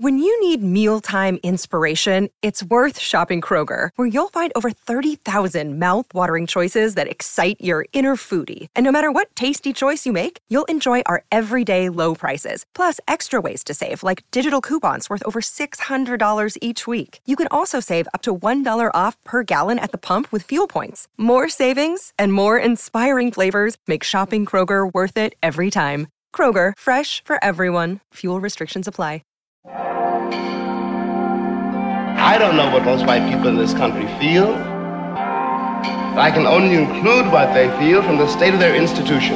When you need mealtime inspiration, it's worth shopping Kroger, where you'll find over 30,000 mouth-watering choices that excite your inner foodie. And no matter what tasty choice you make, you'll enjoy our everyday low prices, plus extra ways to save, like digital coupons worth over $600 each week. You can also save up to $1 off per gallon at the pump with fuel points. More savings and more inspiring flavors make shopping Kroger worth it every time. Kroger, fresh for everyone. Fuel restrictions apply. I don't know what most white people in this country feel. I can only include what they feel from the state of their institution.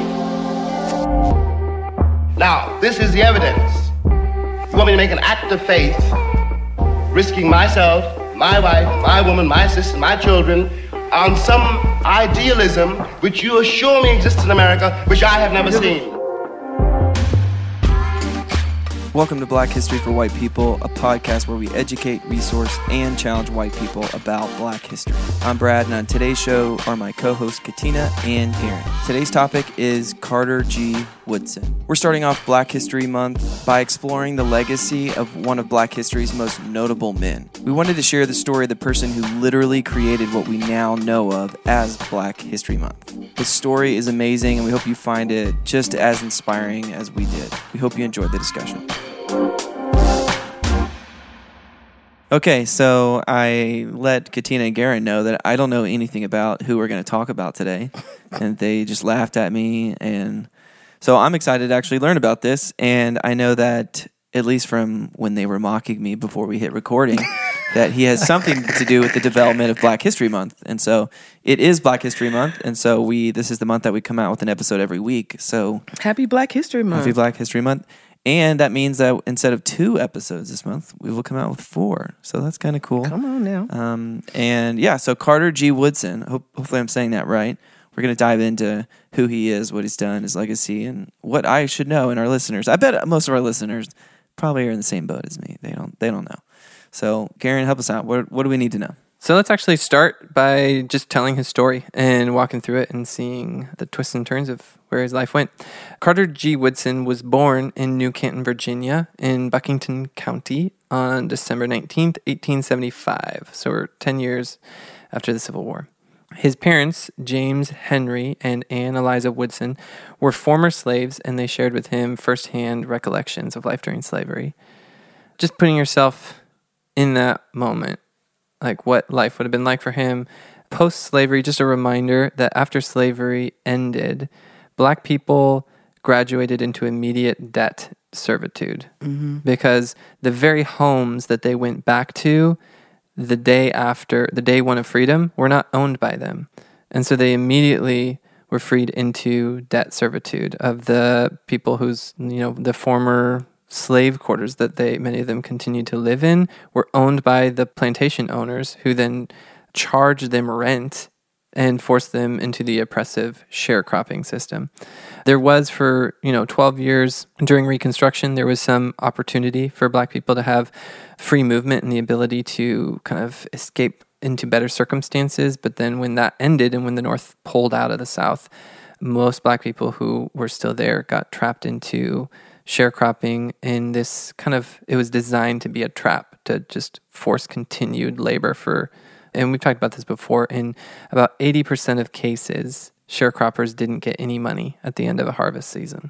Now, this is the evidence. You want me to make an act of faith, risking myself, my wife, my woman, my sister, my children, on some idealism which you assure me exists in America, which I have never seen. Welcome to Black History for White People, a podcast where we educate, resource, and challenge white people about Black history. I'm Brad, and on today's show are my co-hosts Katina and Karen. Today's topic is Carter G. Woodson. We're starting off Black History Month by exploring the legacy of one of Black history's most notable men. We wanted to share the story of the person who literally created what we now know of as Black History Month. His story is amazing, and we hope you find it just as inspiring as we did. We hope you enjoyed the discussion. Okay, so I let Katina and Garen know that I don't know anything about who we're going to talk about today, and they just laughed at me, and so I'm excited to actually learn about this, and I know that, at least from when they were mocking me before we hit recording, that he has something to do with the development of Black History Month, and so it is Black History Month, and so this is the month that we come out with an episode every week, so Happy Black History Month. Happy Black History Month. And that means that instead of 2 episodes this month, we will come out with 4. So that's kind of cool. Come on now. And yeah, so Carter G. Woodson, hopefully I'm saying that right. We're going to dive into who he is, what he's done, his legacy, and what I should know and our listeners. I bet most of our listeners probably are in the same boat as me. They don't know. So Karen, help us out. What do we need to know? So let's actually start by just telling his story and walking through it and seeing the twists and turns of where his life went. Carter G. Woodson was born in New Canton, Virginia, in Buckingham County on December 19th, 1875. So we're 10 years after the Civil War. His parents, James Henry and Anne Eliza Woodson, were former slaves, and they shared with him firsthand recollections of life during slavery. Just putting yourself in that moment, like what life would have been like for him. Post-slavery, just a reminder that after slavery ended, Black people graduated into immediate debt servitude because the very homes that they went back to the day one of freedom were not owned by them. And so they immediately were freed into debt servitude of the people whose, the former slave quarters that many of them continued to live in were owned by the plantation owners, who then charged them rent and forced them into the oppressive sharecropping system. There was for 12 years during Reconstruction, there was some opportunity for Black people to have free movement and the ability to kind of escape into better circumstances. But then when that ended and when the North pulled out of the South, most Black people who were still there got trapped into sharecropping in this it was designed to be a trap to just force continued labor and we've talked about this before, in about 80% of cases, sharecroppers didn't get any money at the end of a harvest season.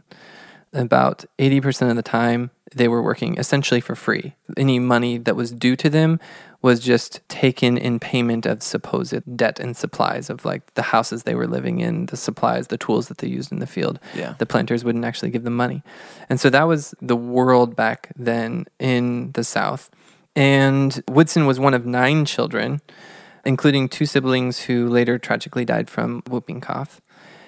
About 80% of the time, they were working essentially for free. Any money that was due to them was just taken in payment of supposed debt and supplies of like the houses they were living in, the supplies, the tools that they used in the field. Yeah. The planters wouldn't actually give them money. And so that was the world back then in the South. And Woodson was one of 9 children, including 2 siblings who later tragically died from whooping cough.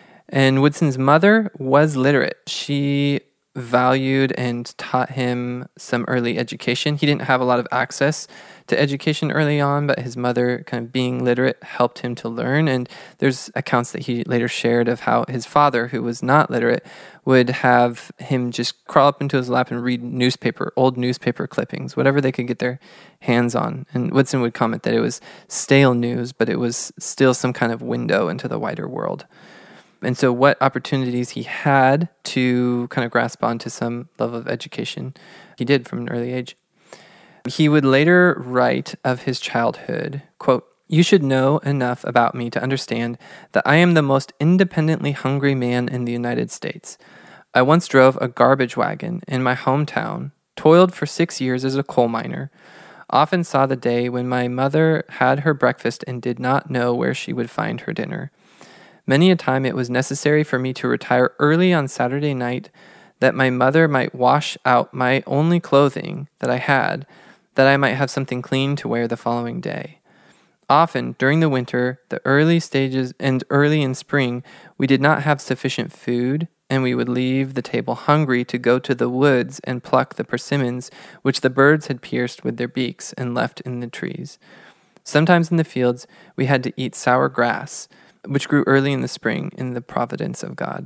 And Woodson's mother was literate. She valued and taught him some early education. He didn't have a lot of access to education early on, but his mother, kind of being literate, helped him to learn. And there's accounts that he later shared of how his father, who was not literate, would have him just crawl up into his lap and read old newspaper clippings, whatever they could get their hands on. And Woodson would comment that it was stale news, but it was still some kind of window into the wider world. And so what opportunities he had to kind of grasp onto some level of education, he did from an early age. He would later write of his childhood, quote, "You should know enough about me to understand that I am the most independently hungry man in the United States. I once drove a garbage wagon in my hometown, toiled for 6 years as a coal miner, often saw the day when my mother had her breakfast and did not know where she would find her dinner. Many a time it was necessary for me to retire early on Saturday night that my mother might wash out my only clothing that I had, that I might have something clean to wear the following day. Often, during the winter, the early stages and early in spring, we did not have sufficient food, and we would leave the table hungry to go to the woods and pluck the persimmons which the birds had pierced with their beaks and left in the trees. Sometimes in the fields we had to eat sour grass, which grew early in the spring in the providence of God."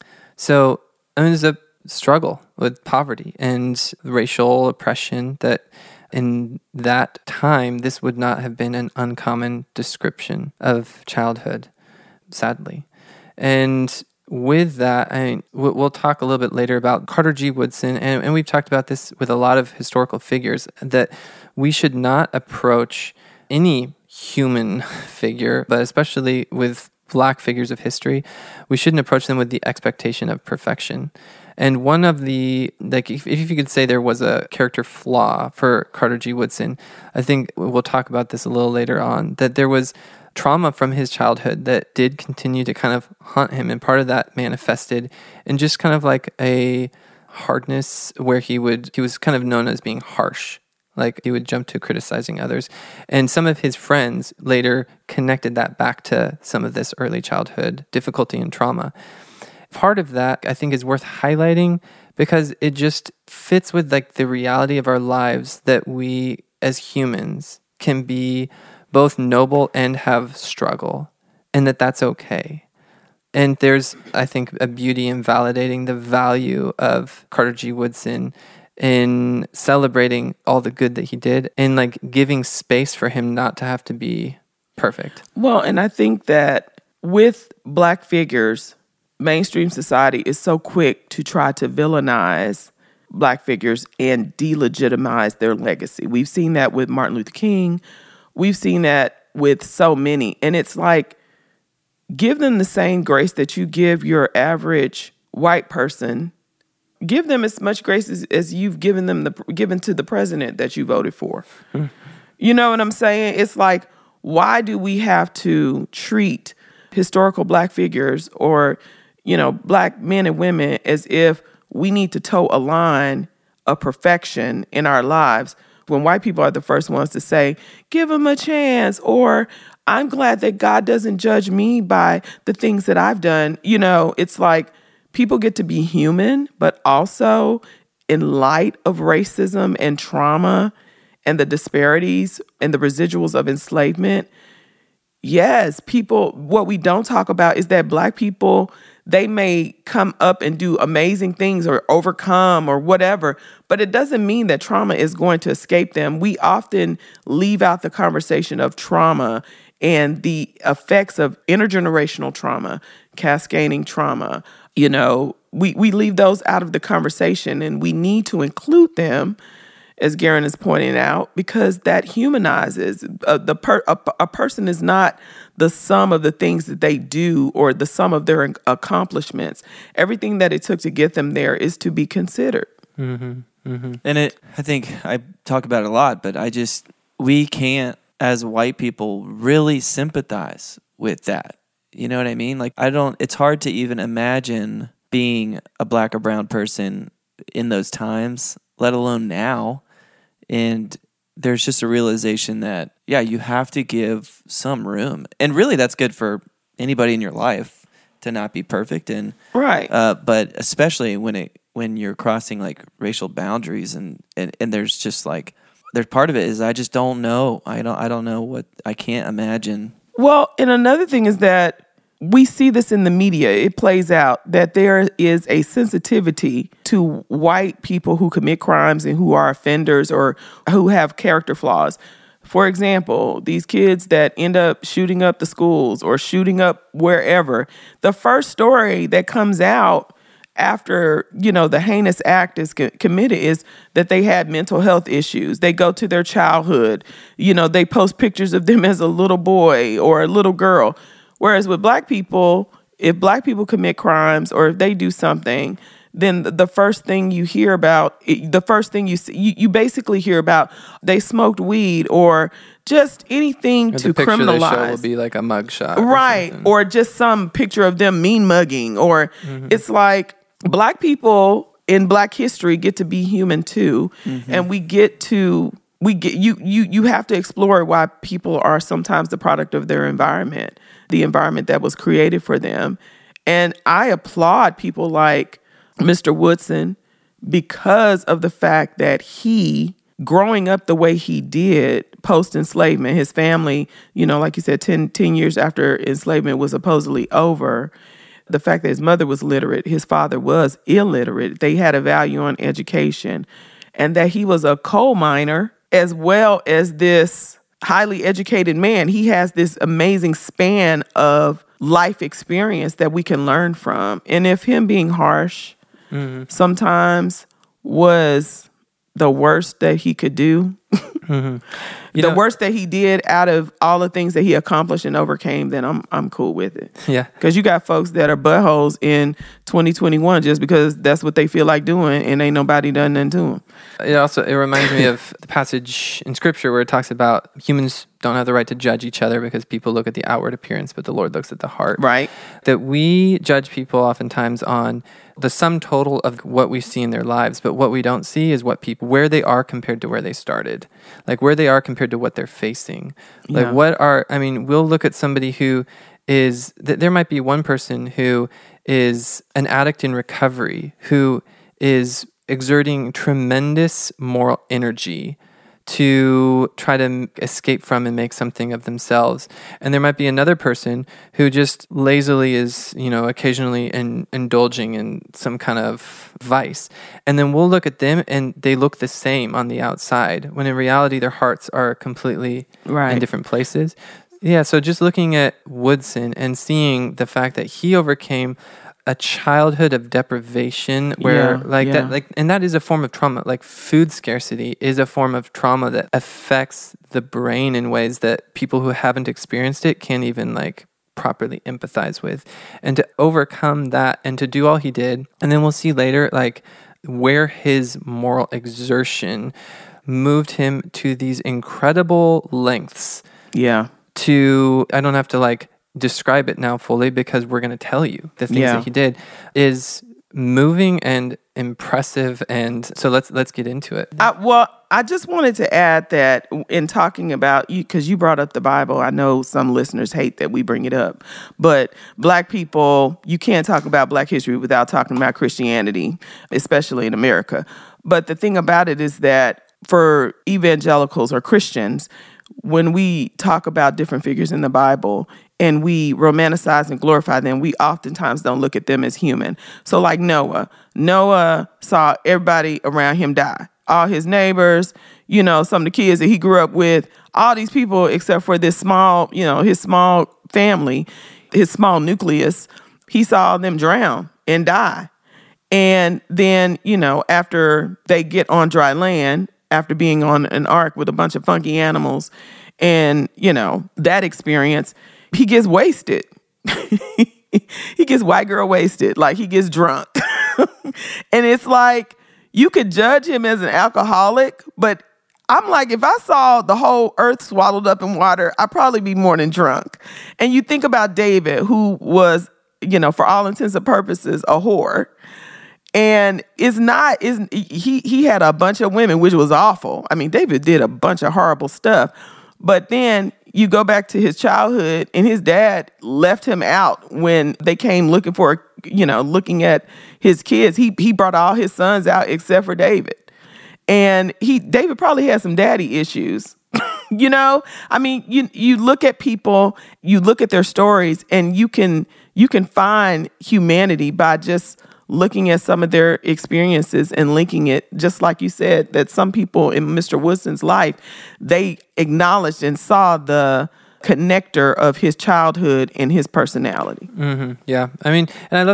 So there's a struggle with poverty and racial oppression that in that time, this would not have been an uncommon description of childhood, sadly. And with that, we'll talk a little bit later about Carter G. Woodson, and we've talked about this with a lot of historical figures, that we should not approach any human figure, but especially with Black figures of history, we shouldn't approach them with the expectation of perfection. And one of the, like, if you could say there was a character flaw for Carter G. Woodson, I think we'll talk about this a little later on, that there was trauma from his childhood that did continue to kind of haunt him. And part of that manifested in just kind of like a hardness where he was kind of known as being harsh. Like he would jump to criticizing others. And some of his friends later connected that back to some of this early childhood difficulty and trauma. Part of that, I think, is worth highlighting because it just fits with like the reality of our lives, that we as humans can be both noble and have struggle, and that's okay. And there's, I think, a beauty in validating the value of Carter G. Woodson in celebrating all the good that he did and like giving space for him not to have to be perfect. Well, and I think that with Black figures, mainstream society is so quick to try to villainize Black figures and delegitimize their legacy. We've seen that with Martin Luther King. We've seen that with so many. And it's like, give them the same grace that you give your average white person. Give them as much grace as you've given to the president that you voted for. You know what I'm saying? It's like, why do we have to treat historical Black figures or, you know, Black men and women as if we need to toe a line of perfection in our lives when white people are the first ones to say, give them a chance, or I'm glad that God doesn't judge me by the things that I've done. You know, it's like people get to be human, but also in light of racism and trauma and the disparities and the residuals of enslavement, yes, people, what we don't talk about is that Black people, they may come up and do amazing things or overcome or whatever, but it doesn't mean that trauma is going to escape them. We often leave out the conversation of trauma and the effects of intergenerational trauma, cascading trauma. You know, we leave those out of the conversation, and we need to include them, as Garen is pointing out, because that humanizes. A person is not the sum of the things that they do or the sum of their accomplishments. Everything that it took to get them there is to be considered. Mm-hmm. Mm-hmm. And I think I talk about it a lot, but we can't, as white people, really sympathize with that. You know what I mean? Like, it's hard to even imagine being a Black or brown person in those times, let alone now. And there's just a realization that, yeah, you have to give some room. And really that's good for anybody in your life to not be perfect. And right. But especially when you're crossing like racial boundaries and there's just like, there's part of it is I just don't know. I don't know what, I can't imagine. Well, and another thing is that we see this in the media. It plays out that there is a sensitivity to white people who commit crimes and who are offenders or who have character flaws. For example, these kids that end up shooting up the schools or shooting up wherever, the first story that comes out after, the heinous act is committed is that they had mental health issues. They go to their childhood. They post pictures of them as a little boy or a little girl. Whereas with Black people, if Black people commit crimes or if they do something, then the first thing you hear about, the first thing you see, you basically hear about they smoked weed or just anything to criminalize. The picture they show will be like a mugshot. Right. Or just some picture of them mean mugging. Or it's like Black people in Black history get to be human too. And you have to explore why people are sometimes the product of their environment, the environment that was created for them. And I applaud people like Mr. Woodson because of the fact that he, growing up the way he did post-enslavement, his family, like you said, 10 years after enslavement was supposedly over, the fact that his mother was literate, his father was illiterate, they had a value on education, and that he was a coal miner as well as this highly educated man. He has this amazing span of life experience that we can learn from. And if him being harsh sometimes was the worst that he could do, the worst that he did out of all the things that he accomplished and overcame, then I'm cool with it. Yeah. Because you got folks that are buttholes in 2021 just because that's what they feel like doing and ain't nobody done nothing to them. It reminds me of the passage in Scripture where it talks about humans don't have the right to judge each other because people look at the outward appearance, but the Lord looks at the heart. Right. That we judge people oftentimes on the sum total of what we see in their lives, but what we don't see is where they are compared to where they started, like where they are compared to what they're facing. Like we'll look at somebody who is, there might be one person who is an addict in recovery, who is exerting tremendous moral energy to try to escape from and make something of themselves. And there might be another person who just lazily is, occasionally indulging in some kind of vice. And then we'll look at them and they look the same on the outside, when in reality their hearts are completely in different places. Yeah, so just looking at Woodson and seeing the fact that he overcame a childhood of deprivation where and that is a form of trauma. Like food scarcity is a form of trauma that affects the brain in ways that people who haven't experienced it can't even properly empathize with. And to overcome that and to do all he did, and then we'll see later where his moral exertion moved him to these incredible lengths. Yeah. I don't have to describe it now fully because we're going to tell you the things that he did is moving and impressive. And so let's get into it. I just wanted to add that in talking about you, because you brought up the Bible. I know some listeners hate that we bring it up, but Black people, you can't talk about Black history without talking about Christianity, especially in America. But the thing about it is that for evangelicals or Christians, when we talk about different figures in the Bible and we romanticize and glorify them, we oftentimes don't look at them as human. So like Noah saw everybody around him die. All his neighbors, some of the kids that he grew up with, all these people except for this small, his small family, his small nucleus, he saw them drown and die. And then, after they get on dry land, after being on an ark with a bunch of funky animals and, that experience, he gets wasted. He gets white girl wasted. He gets drunk. And it's you could judge him as an alcoholic, but I'm if I saw the whole earth swallowed up in water, I'd probably be more than drunk. And you think about David, who was, for all intents and purposes, a whore. And he had a bunch of women, which was awful. I mean, David did a bunch of horrible stuff. But then you go back to his childhood, and his dad left him out when they came looking looking at his kids. He brought all his sons out except for David. And David probably had some daddy issues. I mean, you look at people, you look at their stories, and you can find humanity by just looking at some of their experiences and linking it, just like you said, that some people in Mr. Woodson's life, they acknowledged and saw the connector of his childhood and his personality. Mm-hmm. Yeah. I mean, and I love that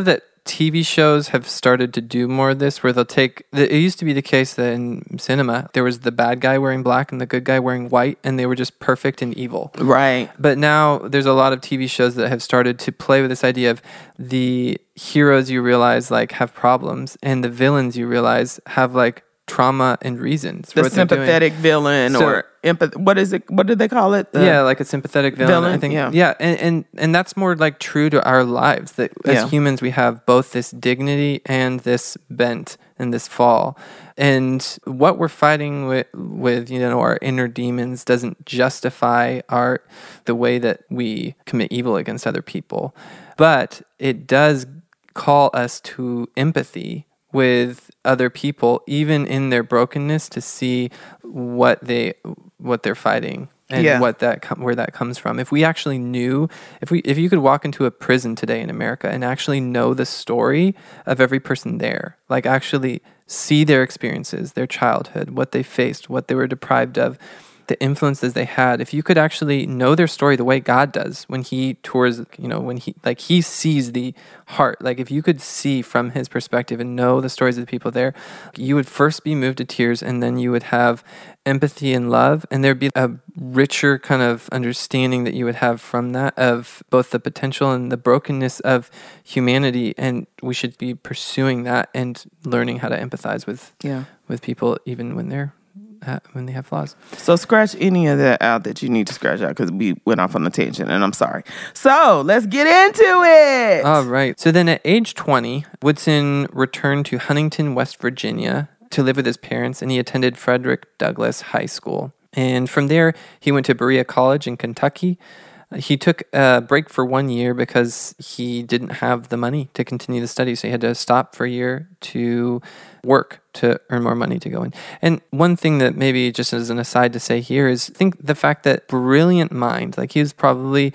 TV shows have started to do more of this, where they'll take. It used to be the case that in cinema there was the bad guy wearing black and the good guy wearing white, and they were just perfect and evil. Right. But now there's a lot of TV shows that have started to play with this idea of the heroes you realize like have problems, and the villains you realize have like trauma and reasons for The what they're doing. sympathetic villain So- or empath. What is it? What did they call it? Yeah, like a sympathetic villain. I think. yeah. And that's more like true to our lives. That as Yeah. humans, we have both this dignity and this bent and this fall. And what we're fighting with our inner demons doesn't justify the way that we commit evil against other people, but it does call us to empathy with other people, even in their brokenness, to see what they're fighting and Yeah. where that comes from. If we actually knew, if you could walk into a prison today in America and actually know the story of every person there, like actually see their experiences, their childhood, what they faced, what they were deprived of, the influences they had, if you could actually know their story the way God does when he tours, when he sees the heart, like if you could see from his perspective and know the stories of the people there, you would first be moved to tears, and then you would have empathy and love, and there'd be a richer kind of understanding that you would have from that of both the potential and the brokenness of humanity, and we should be pursuing that and learning how to empathize with people even when they have flaws. So scratch any of that out that you need to scratch out, because we went off on a tangent, and I'm sorry. So let's get into it. All right. So then at age 20, Woodson returned to Huntington, West Virginia to live with his parents, and he attended Frederick Douglass High School. And from there, he went to Berea College in Kentucky. He took a break for 1 year because he didn't have the money to continue the study, so he had to stop for a year to work to earn more money to go in. And one thing that maybe just as an aside to say here is, I think the fact that brilliant mind, like he was probably,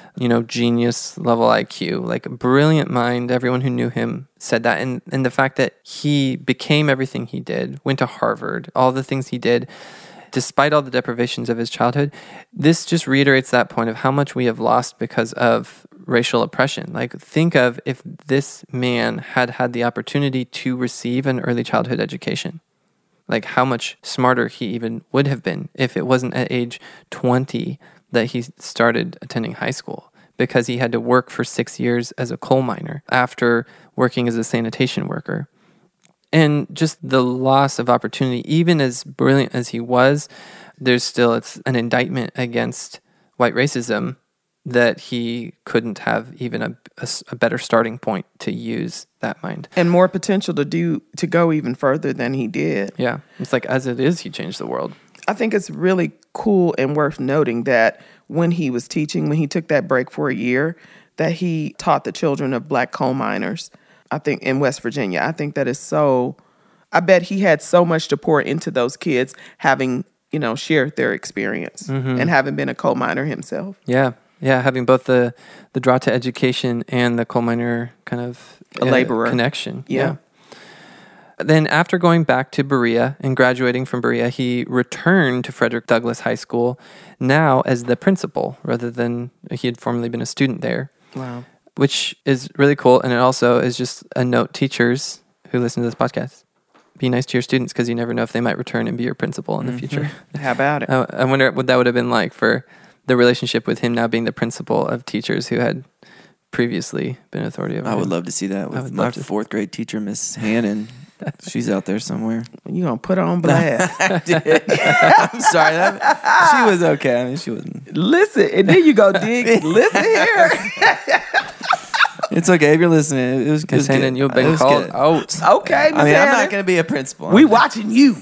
genius level IQ, like a brilliant mind, everyone who knew him said that. And the fact that he became everything he did, went to Harvard, all the things he did, despite all the deprivations of his childhood, this just reiterates that point of how much we have lost because of racial oppression. Like, think of if this man had the opportunity to receive an early childhood education, like how much smarter he even would have been if it wasn't at age 20 that he started attending high school, because he had to work for 6 years as a coal miner after working as a sanitation worker. And just the loss of opportunity, even as brilliant as he was, it's an indictment against white racism that he couldn't have even a better starting point to use that mind. And more potential to go even further than he did. Yeah. It's like, as it is, he changed the world. I think it's really cool and worth noting that when he was teaching, when he took that break for a year, that he taught the children of black coal miners, I think, in West Virginia. I think that is so, I bet he had so much to pour into those kids, having, shared their experience and having been a coal miner himself. Yeah. Yeah, having both the draw to education and the coal miner kind of a laborer connection. Yeah. Then after going back to Berea and graduating from Berea, he returned to Frederick Douglass High School, now as the principal, rather than he had formerly been a student there. Wow. Which is really cool. And it also is just a note, teachers who listen to this podcast, be nice to your students, because you never know if they might return and be your principal in the future. How about it? I wonder what that would have been like for the relationship with him now being the principal of teachers who had previously been authority over him. I would love to see that with my fourth grade teacher, Miss Hannon. She's out there somewhere. You gonna put her on blast? I did. I'm sorry. She was okay. I mean, she wasn't. Listen, and then you go dig. Listen here. It's okay if you're listening. It was good. Hannon, you've been called out. Okay, Miss I mean, I'm Hannon. not going to be a principal. We watching you.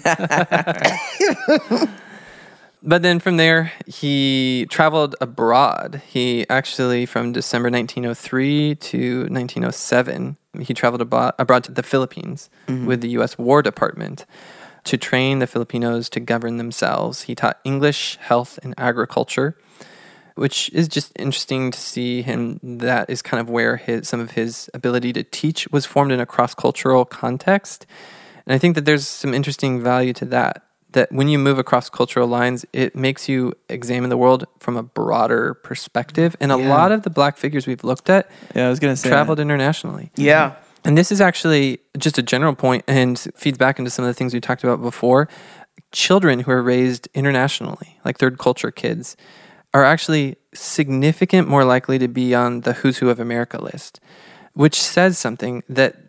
But then from there, he traveled abroad. He actually, from December 1903 to 1907, he traveled abroad to the Philippines with the U.S. War Department to train the Filipinos to govern themselves. He taught English, health, and agriculture, which is just interesting to see him. That is kind of where some of his ability to teach was formed in a cross-cultural context. And I think that there's some interesting value to that when you move across cultural lines, it makes you examine the world from a broader perspective. And a lot of the black figures we've looked at I was gonna say traveled internationally. Yeah. And this is actually just a general point and feeds back into some of the things we talked about before. Children who are raised internationally, like third culture kids, are actually significant more likely to be on the Who's Who of America list, which says something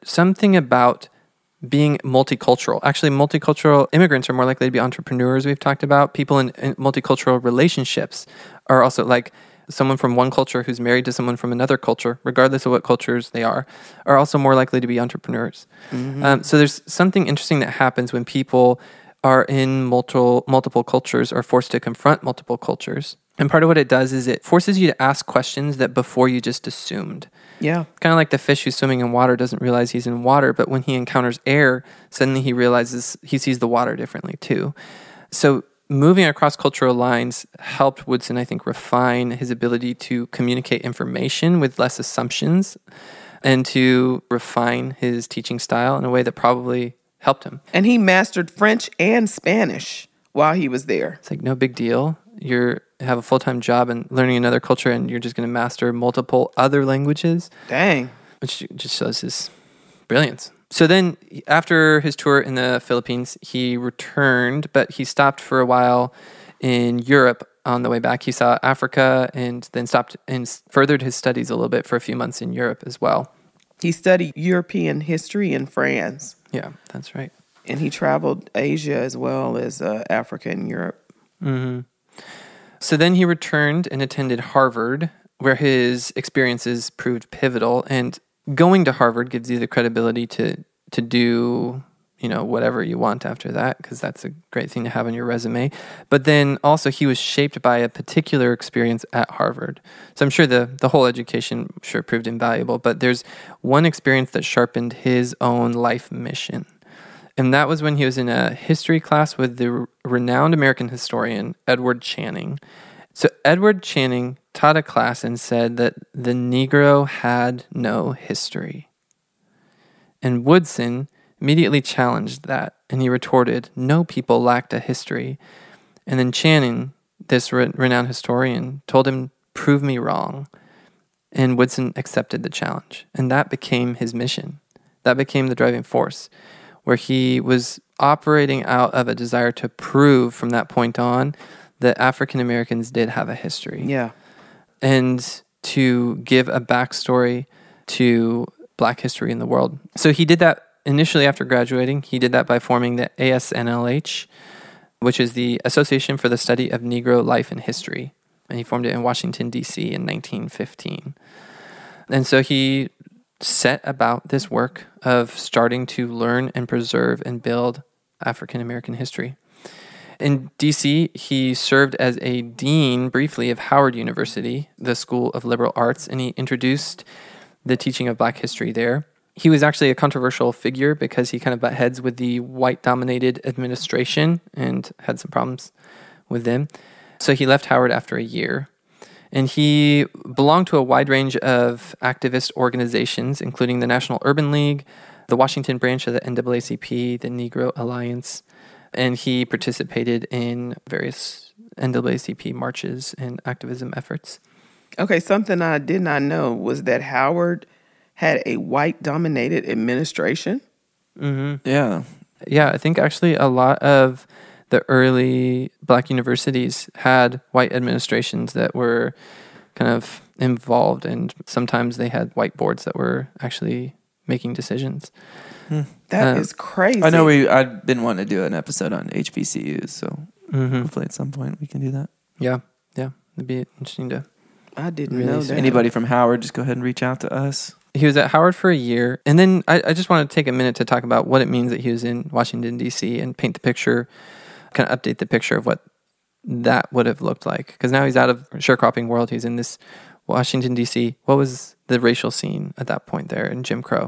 about being multicultural. Actually, multicultural immigrants are more likely to be entrepreneurs, we've talked about. People in multicultural relationships are also, like someone from one culture who's married to someone from another culture, regardless of what cultures they are also more likely to be entrepreneurs. So there's something interesting that happens when people are in multiple cultures, are forced to confront multiple cultures. And part of what it does is it forces you to ask questions that before you just assumed. Yeah. Kind of like the fish who's swimming in water doesn't realize he's in water, but when he encounters air, suddenly he sees the water differently too. So moving across cultural lines helped Woodson, I think, refine his ability to communicate information with less assumptions and to refine his teaching style in a way that probably helped him. And he mastered French and Spanish while he was there. It's like no big deal. You have a full-time job and learning another culture, and you're just going to master multiple other languages. Dang. Which just shows his brilliance. So then after his tour in the Philippines, he returned, but he stopped for a while in Europe on the way back. He saw Africa and then stopped and furthered his studies a little bit for a few months in Europe as well. He studied European history in France. Yeah, that's right. And he traveled Asia as well as Africa and Europe. Mm-hmm. So then he returned and attended Harvard, where his experiences proved pivotal. And going to Harvard gives you the credibility to do, whatever you want after that, because that's a great thing to have on your resume. But then also he was shaped by a particular experience at Harvard. So I'm sure the whole education proved invaluable, but there's one experience that sharpened his own life mission. And that was when he was in a history class with the renowned American historian, Edward Channing. So Edward Channing taught a class and said that the Negro had no history. And Woodson immediately challenged that, and he retorted, no people lacked a history. And then Channing, this renowned historian, told him, prove me wrong. And Woodson accepted the challenge. And that became his mission. That became the driving force, where he was operating out of a desire to prove from that point on that African Americans did have a history. Yeah. And to give a backstory to Black history in the world. So he did that initially after graduating. He did that by forming the ASNLH, which is the Association for the Study of Negro Life and History. And he formed it in Washington, D.C. in 1915. And so he set about this work of starting to learn and preserve and build African American history. In D.C., he served as a dean briefly of Howard University, the School of Liberal Arts, and he introduced the teaching of Black history there. He was actually a controversial figure because he kind of butt heads with the white-dominated administration and had some problems with them. So he left Howard after a year. And he belonged to a wide range of activist organizations, including the National Urban League, the Washington branch of the NAACP, the Negro Alliance, and he participated in various NAACP marches and activism efforts. Okay, something I did not know was that Howard had a white-dominated administration. Mm-hmm. Yeah. Yeah, I think actually a lot of the early Black universities had white administrations that were kind of involved, and sometimes they had white boards that were actually making decisions. That is crazy. I know I've been wanting to do an episode on HBCUs, so hopefully at some point we can do that. Yeah. It'd be interesting to... I didn't really know that. Anybody from Howard, just go ahead and reach out to us. He was at Howard for a year, and then I just want to take a minute to talk about what it means that he was in Washington, D.C., and paint the picture, kind of update the picture of what that would have looked like. Because now he's out of sharecropping world. He's in this Washington, D.C. What was the racial scene at that point there in Jim Crow?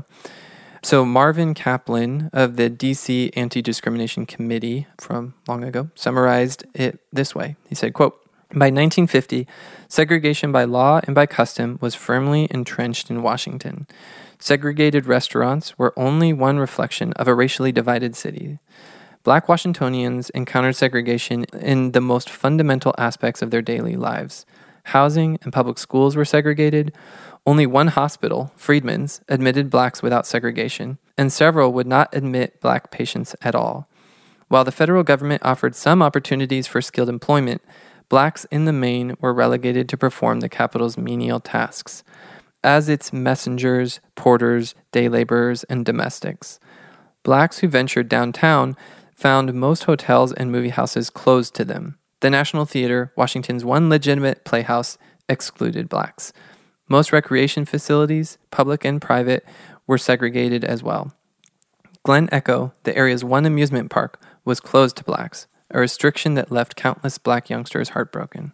So Marvin Kaplan of the D.C. Anti-Discrimination Committee from long ago summarized it this way. He said, quote, by 1950, segregation by law and by custom was firmly entrenched in Washington. Segregated restaurants were only one reflection of a racially divided city. Black Washingtonians encountered segregation in the most fundamental aspects of their daily lives. Housing and public schools were segregated. Only one hospital, Freedman's, admitted blacks without segregation, and several would not admit black patients at all. While the federal government offered some opportunities for skilled employment, blacks in the main were relegated to perform the capital's menial tasks, as its messengers, porters, day laborers, and domestics. Blacks who ventured downtown found most hotels and movie houses closed to them. The National Theater, Washington's one legitimate playhouse, excluded blacks. Most recreation facilities, public and private, were segregated as well. Glen Echo, the area's one amusement park, was closed to blacks, a restriction that left countless black youngsters heartbroken.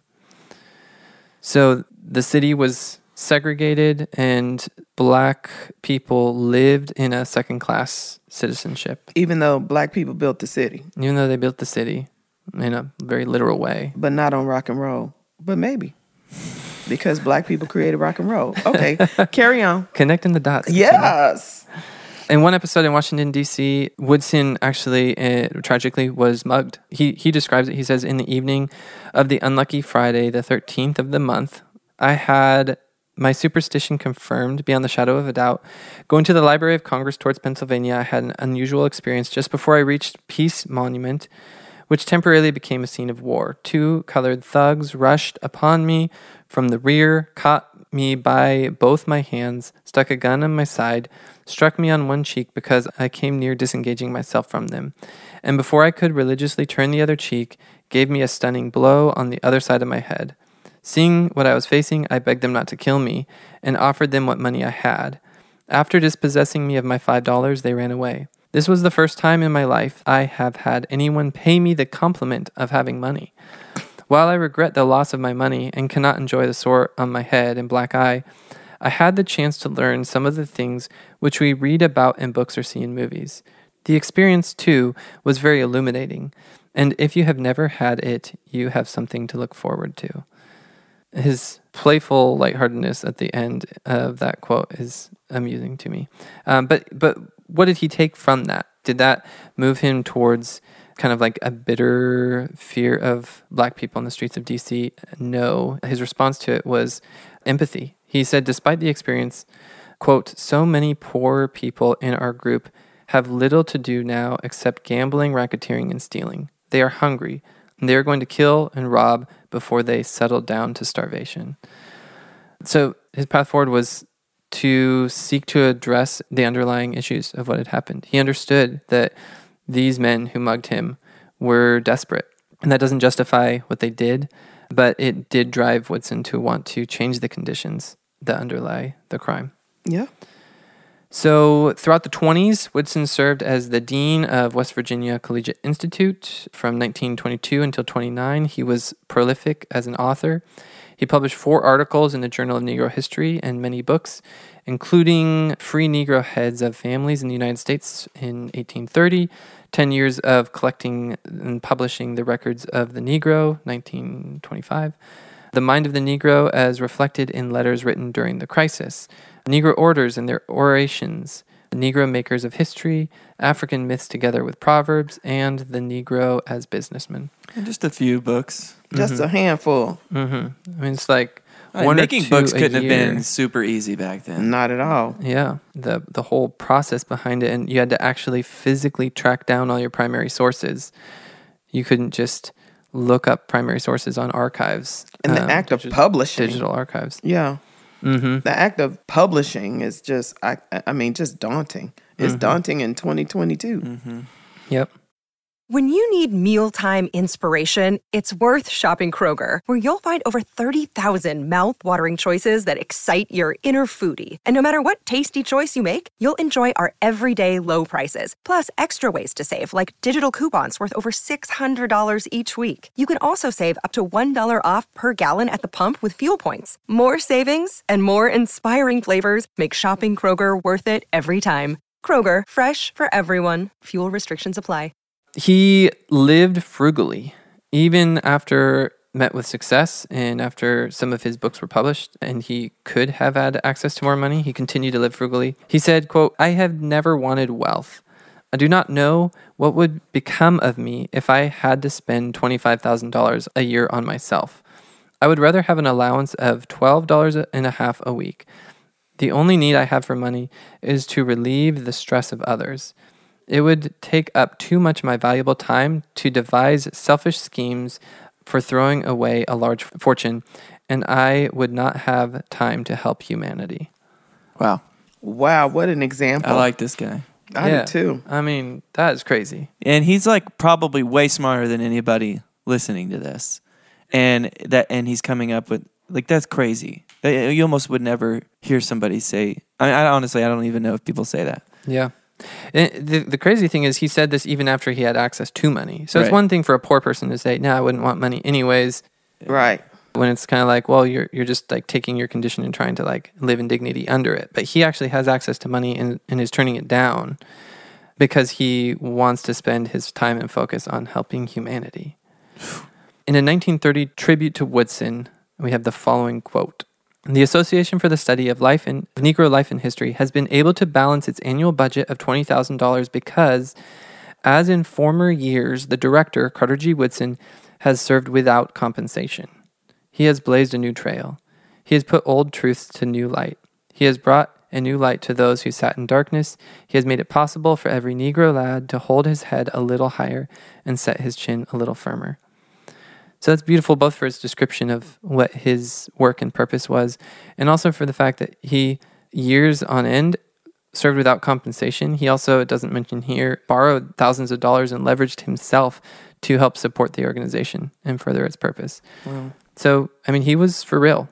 So the city was segregated, and black people lived in a second-class citizenship. Even though black people built the city. Even though they built the city in a very literal way. But not on rock and roll. But maybe. Because black people created rock and roll. Okay, carry on. Connecting the dots. Yes. In one episode in Washington, D.C., Woodson actually, tragically, was mugged. He describes it. He says, in the evening of the unlucky Friday, the 13th of the month, I had my superstition confirmed beyond the shadow of a doubt. Going to the Library of Congress towards Pennsylvania, I had an unusual experience just before I reached Peace Monument, which temporarily became a scene of war. 2 colored thugs rushed upon me from the rear, caught me by both my hands, stuck a gun in my side, struck me on one cheek because I came near disengaging myself from them, and before I could religiously turn the other cheek, gave me a stunning blow on the other side of my head. Seeing what I was facing, I begged them not to kill me, and offered them what money I had. After dispossessing me of my $5, they ran away. This was the first time in my life I have had anyone pay me the compliment of having money. While I regret the loss of my money and cannot enjoy the sore on my head and black eye, I had the chance to learn some of the things which we read about in books or see in movies. The experience, too, was very illuminating, and if you have never had it, you have something to look forward to. His playful lightheartedness at the end of that quote is amusing to me. But what did he take from that? Did that move him towards kind of like a bitter fear of black people in the streets of D.C.? No. His response to it was empathy. He said, despite the experience, quote, so many poor people in our group have little to do now except gambling, racketeering, and stealing. They are hungry, and they are going to kill and rob before they settle down to starvation. So his path forward was to seek to address the underlying issues of what had happened. He understood that these men who mugged him were desperate, and that doesn't justify what they did, but it did drive Woodson to want to change the conditions that underlie the crime. Yeah. So throughout the 1920s, Woodson served as the dean of West Virginia Collegiate Institute from 1922 until 1929. He was prolific as an author. He published 4 articles in the Journal of Negro History and many books, including Free Negro Heads of Families in the United States in 1830, 10 years of collecting and publishing the records of the Negro, 1925, The Mind of the Negro as reflected in letters written during the crisis, Negro orders and their orations, Negro makers of history, African myths together with proverbs, and the Negro as businessman. And just a few books. Just a handful. Mm-hmm. I mean, it's like making books couldn't have been super easy back then. Not at all. Yeah, the whole process behind it, and you had to actually physically track down all your primary sources. You couldn't just look up primary sources on archives. And the act of publishing. Digital archives. Yeah. Mm-hmm. The act of publishing is just, just daunting. It's daunting in 2022. Mm-hmm. Yep. When you need mealtime inspiration, it's worth shopping Kroger, where you'll find over 30,000 mouth-watering choices that excite your inner foodie. And no matter what tasty choice you make, you'll enjoy our everyday low prices, plus extra ways to save, like digital coupons worth over $600 each week. You can also save up to $1 off per gallon at the pump with fuel points. More savings and more inspiring flavors make shopping Kroger worth it every time. Kroger, fresh for everyone. Fuel restrictions apply. He lived frugally, even after met with success and after some of his books were published and he could have had access to more money. He continued to live frugally. He said, quote, I have never wanted wealth. I do not know what would become of me if I had to spend $25,000 a year on myself. I would rather have an allowance of $12.50 a week. The only need I have for money is to relieve the stress of others. It would take up too much of my valuable time to devise selfish schemes for throwing away a large fortune, and I would not have time to help humanity. Wow. Wow, what an example. I like this guy. I do too. I mean, that is crazy. And he's like probably way smarter than anybody listening to this. And he's coming up with, like, that's crazy. You almost would never hear somebody say, I honestly, I don't even know if people say that. Yeah. And the crazy thing is he said this even after he had access to money. So Right. it's one thing for a poor person to say, I wouldn't want money anyways. Right. When it's kind of like, well, you're just like taking your condition and trying to like live in dignity under it. But he actually has access to money and is turning it down because he wants to spend his time and focus on helping humanity. In a 1930 tribute to Woodson, we have the following quote. The Association for the Study of Negro Life and History has been able to balance its annual budget of $20,000 because, as in former years, the director, Carter G. Woodson, has served without compensation. He has blazed a new trail. He has put old truths to new light. He has brought a new light to those who sat in darkness. He has made it possible for every Negro lad to hold his head a little higher and set his chin a little firmer. So that's beautiful, both for his description of what his work and purpose was, and also for the fact that he, years on end, served without compensation. He also, it doesn't mention here, borrowed thousands of dollars and leveraged himself to help support the organization and further its purpose. Wow. So, I mean, he was for real.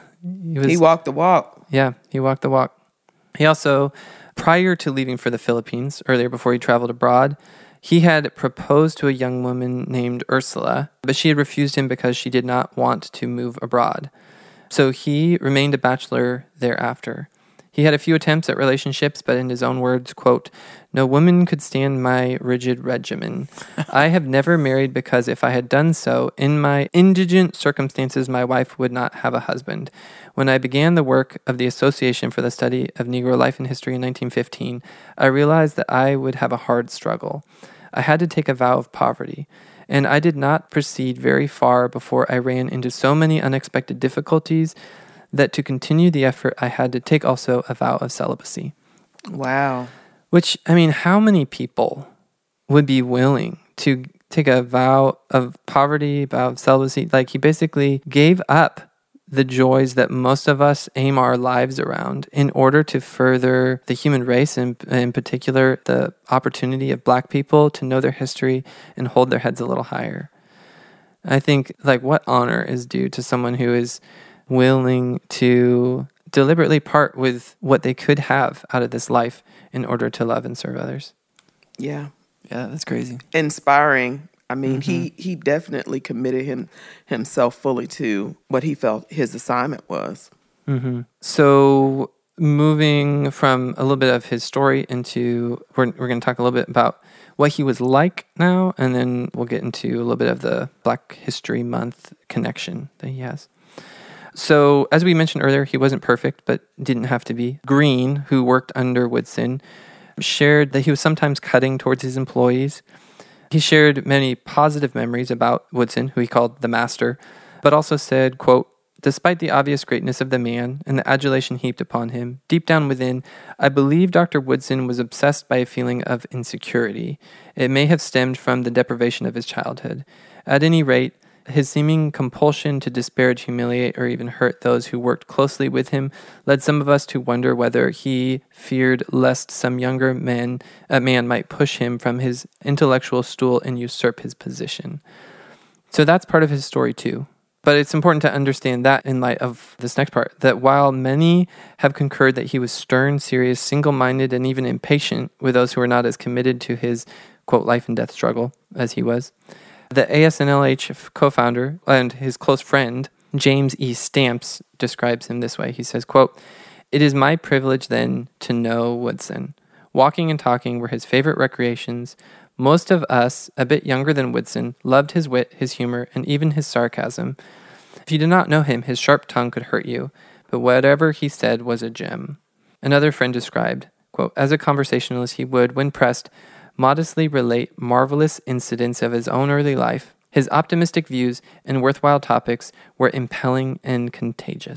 He walked the walk. Yeah, he walked the walk. He also, prior to leaving for the Philippines, earlier before he traveled abroad, he had proposed to a young woman named Ursula, but she had refused him because she did not want to move abroad. So he remained a bachelor thereafter. He had a few attempts at relationships, but in his own words, quote, "No woman could stand my rigid regimen. I have never married because if I had done so, in my indigent circumstances, my wife would not have a husband. When I began the work of the Association for the Study of Negro Life and History in 1915, I realized that I would have a hard struggle. I had to take a vow of poverty, and I did not proceed very far before I ran into so many unexpected difficulties that to continue the effort, I had to take also a vow of celibacy." Wow. Which, I mean, how many people would be willing to take a vow of poverty, vow of celibacy? Like, he basically gave up the joys that most of us aim our lives around in order to further the human race, and in particular, the opportunity of Black people to know their history and hold their heads a little higher. I think, like, what honor is due to someone who is willing to deliberately part with what they could have out of this life in order to love and serve others. Yeah. Yeah, that's crazy. Inspiring. I mean, he definitely committed himself fully to what he felt his assignment was. Mm-hmm. So moving from a little bit of his story into, we're going to talk a little bit about what he was like now, and then we'll get into a little bit of the Black History Month connection that he has. So, as we mentioned earlier, he wasn't perfect, but didn't have to be. Green, who worked under Woodson, shared that he was sometimes cutting towards his employees. He shared many positive memories about Woodson, who he called the master, but also said, quote, "Despite the obvious greatness of the man and the adulation heaped upon him, deep down within, I believe Dr. Woodson was obsessed by a feeling of insecurity. It may have stemmed from the deprivation of his childhood. At any rate, his seeming compulsion to disparage, humiliate, or even hurt those who worked closely with him led some of us to wonder whether he feared lest some younger man might push him from his intellectual stool and usurp his position." So that's part of his story too. But it's important to understand that in light of this next part, that while many have concurred that he was stern, serious, single-minded, and even impatient with those who were not as committed to his, quote, life and death struggle as he was, the ASNLH co-founder and his close friend, James E. Stamps, describes him this way. He says, quote, "It is my privilege then to know Woodson. Walking and talking were his favorite recreations. Most of us, a bit younger than Woodson, loved his wit, his humor, and even his sarcasm. If you did not know him, his sharp tongue could hurt you, but whatever he said was a gem." Another friend described, quote, "As a conversationalist, he would, when pressed, modestly relate marvelous incidents of his own early life. His optimistic views and worthwhile topics were impelling and contagious."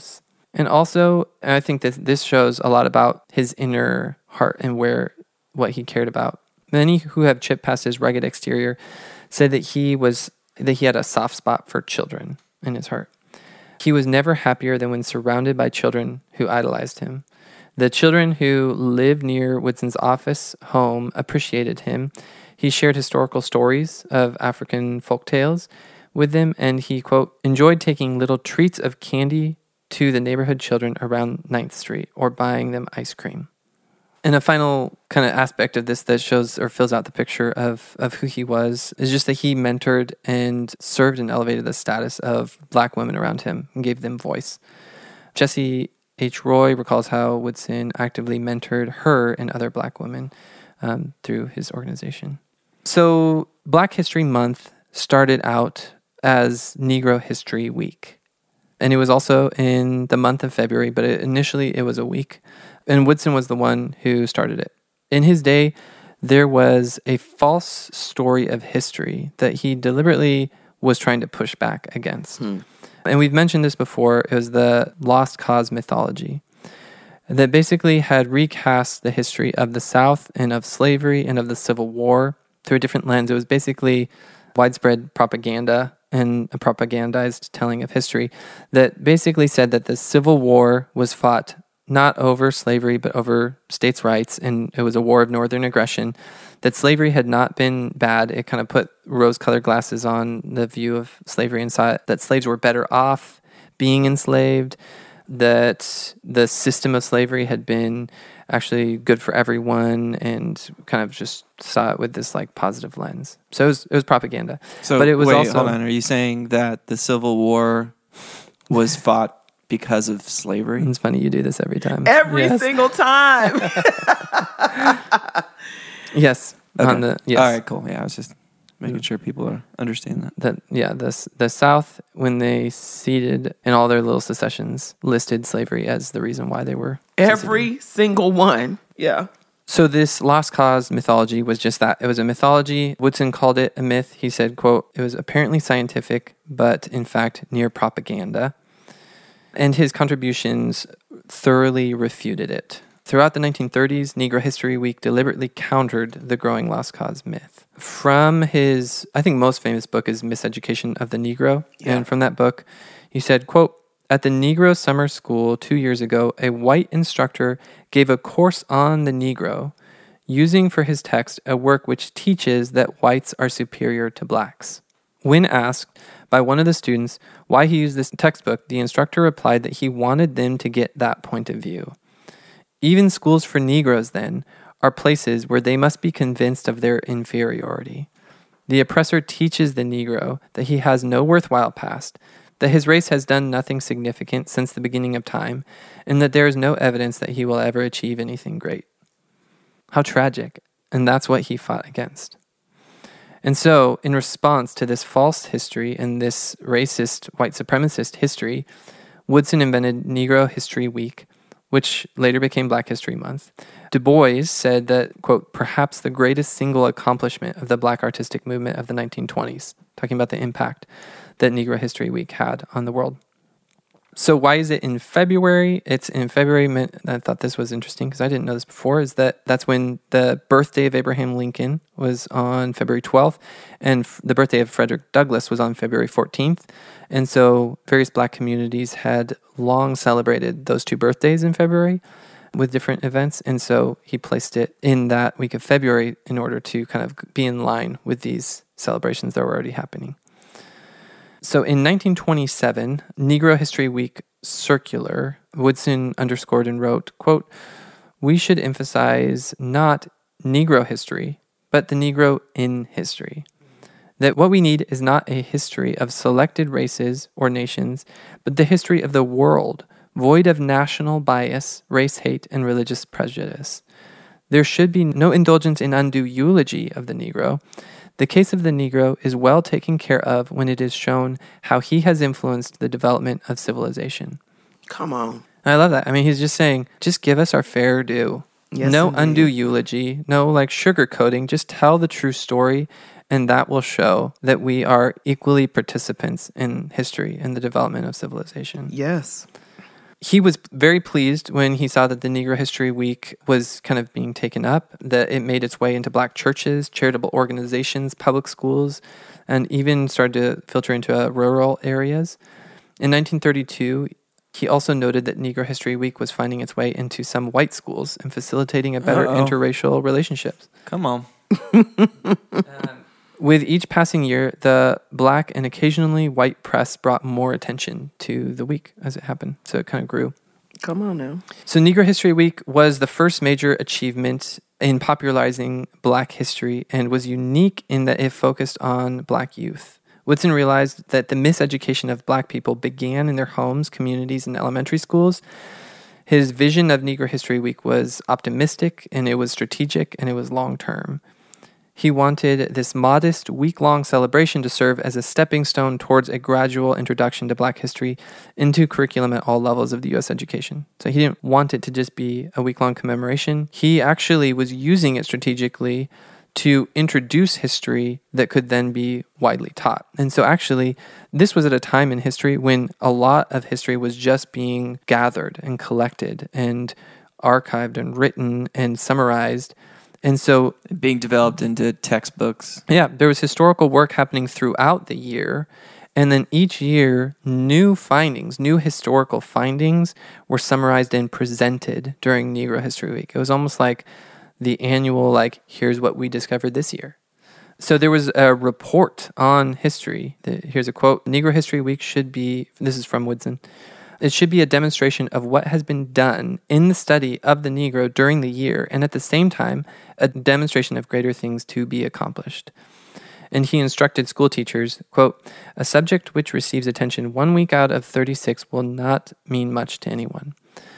And also, I think that this shows a lot about his inner heart and what he cared about. Many who have chipped past his rugged exterior said that he had a soft spot for children in his heart. He was never happier than when surrounded by children who idolized him. The children who lived near Woodson's office home appreciated him. He shared historical stories of African folktales with them, and he, quote, enjoyed taking little treats of candy to the neighborhood children around 9th Street or buying them ice cream. And a final kind of aspect of this that shows or fills out the picture of who he was is just that he mentored and served and elevated the status of Black women around him and gave them voice. Jessie H. Roy recalls how Woodson actively mentored her and other Black women through his organization. So Black History Month started out as Negro History Week. And it was also in the month of February, but initially it was a week. And Woodson was the one who started it. In his day, there was a false story of history that he deliberately was trying to push back against. And we've mentioned this before. It was the Lost Cause mythology that basically had recast the history of the South and of slavery and of the Civil War through a different lens. It was basically widespread propaganda and a propagandized telling of history that basically said that the Civil War was fought not over slavery, but over states' rights, and it was a war of northern aggression, that slavery had not been bad. It kind of put rose-colored glasses on the view of slavery and saw that slaves were better off being enslaved, that the system of slavery had been actually good for everyone, and kind of just saw it with this like positive lens. So it was propaganda. So, but it was also, hold on. Are you saying that the Civil War was fought because of slavery? It's funny you do this every time. Every single time. Yes. Okay. Yes. All right, cool. Yeah, I was just making sure people understand that. The South, when they seceded in all their little secessions, listed slavery as the reason why they were Every single one. Yeah. So this Lost Cause mythology was just that. It was a mythology. Woodson called it a myth. He said, quote, it was apparently scientific, but in fact near propaganda. And his contributions thoroughly refuted it. Throughout the 1930s, Negro History Week deliberately countered the growing Lost Cause myth. From his, I think most famous book is Miseducation of the Negro. Yeah. And from that book, he said, quote, at the Negro Summer School 2 years ago, a white instructor gave a course on the Negro, using for his text a work which teaches that whites are superior to blacks. When asked by one of the students why he used this textbook, the instructor replied that he wanted them to get that point of view. Even schools for Negroes, then, are places where they must be convinced of their inferiority. The oppressor teaches the Negro that he has no worthwhile past, that his race has done nothing significant since the beginning of time, and that there is no evidence that he will ever achieve anything great. How tragic. And that's what he fought against. And so, in response to this false history and this racist, white supremacist history, Woodson invented Negro History Week, which later became Black History Month. Du Bois said that, quote, perhaps the greatest single accomplishment of the Black artistic movement of the 1920s, talking about the impact that Negro History Week had on the world. So why is it in February? It's in February. I thought this was interesting because I didn't know this before, is that's when the birthday of Abraham Lincoln was on February 12th, and the birthday of Frederick Douglass was on February 14th. And so various Black communities had long celebrated those two birthdays in February with different events. And so he placed it in that week of February in order to kind of be in line with these celebrations that were already happening. So in 1927, Negro History Week circular, Woodson underscored and wrote, quote, we should emphasize not Negro history, but the Negro in history. That what we need is not a history of selected races or nations, but the history of the world, void of national bias, race hate, and religious prejudice. There should be no indulgence in undue eulogy of the Negro. The case of the Negro is well taken care of when it is shown how he has influenced the development of civilization. Come on. And I love that. I mean, he's just saying, just give us our fair due. Yes, no indeed. Undue eulogy, no like sugarcoating, just tell the true story, and that will show that we are equally participants in history and the development of civilization. Yes. He was very pleased when he saw that the Negro History Week was kind of being taken up, that it made its way into black churches, charitable organizations, public schools, and even started to filter into rural areas. In 1932, he also noted that Negro History Week was finding its way into some white schools and facilitating a better interracial relationships. Come on. With each passing year, the black and occasionally white press brought more attention to the week as it happened. So it kind of grew. Come on now. So Negro History Week was the first major achievement in popularizing black history and was unique in that it focused on black youth. Woodson realized that the miseducation of black people began in their homes, communities, and elementary schools. His vision of Negro History Week was optimistic, and it was strategic, and it was long-term. He wanted this modest, week-long celebration to serve as a stepping stone towards a gradual introduction to black history into curriculum at all levels of the U.S. education. So he didn't want it to just be a week-long commemoration. He actually was using it strategically to introduce history that could then be widely taught. And so actually, this was at a time in history when a lot of history was just being gathered and collected and archived and written and summarized. And so being developed into textbooks. Yeah, there was historical work happening throughout the year. And then each year, new findings, new historical findings were summarized and presented during Negro History Week. It was almost like the annual, here's what we discovered this year. So there was a report on history. Here's a quote. Negro History Week should be, this is from Woodson, it should be a demonstration of what has been done in the study of the Negro during the year, and at the same time, a demonstration of greater things to be accomplished. And he instructed school teachers, quote, a subject which receives attention 1 week out of 36 will not mean much to anyone.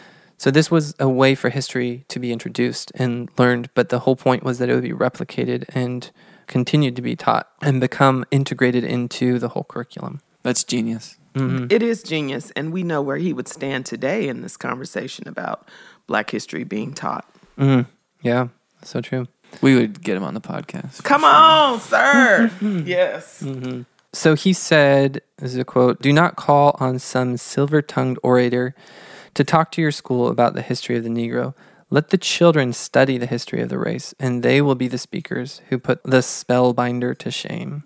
So this was a way for history to be introduced and learned, but the whole point was that it would be replicated and continued to be taught and become integrated into the whole curriculum. That's genius. Mm-hmm. It is genius, and we know where he would stand today in this conversation about black history being taught. Mm-hmm. Yeah, so true. We would get him on the podcast. Come on, sir. Yes. Mm-hmm. So he said, this is a quote, do not call on some silver-tongued orator to talk to your school about the history of the Negro. Let the children study the history of the race, and they will be the speakers who put the spellbinder to shame.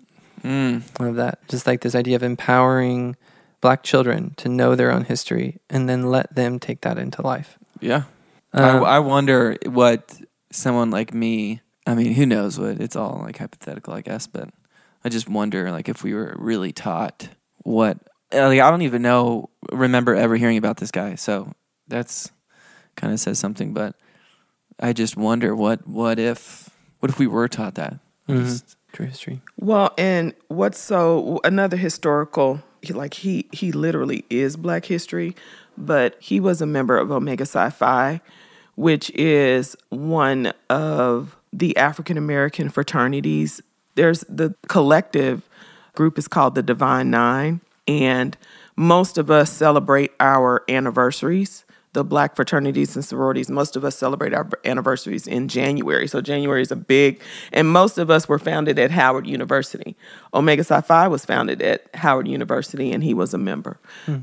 Love that. Just like this idea of empowering black children to know their own history and then let them take that into life. Yeah. I wonder what someone like me, I mean, who knows what, it's all hypothetical, I guess, but I just wonder if we were really taught what, I don't even remember ever hearing about this guy. So that's kind of says something, but I just wonder what if we were taught that? True history. Well, and another historical, he literally is black history, but he was a member of Omega Psi Phi, which is one of the African American fraternities. There's the collective group is called the Divine Nine, and most of us celebrate our anniversaries. The black fraternities and sororities, most of us celebrate our anniversaries in January. So January is and most of us were founded at Howard University. Omega Psi Phi was founded at Howard University, and he was a member.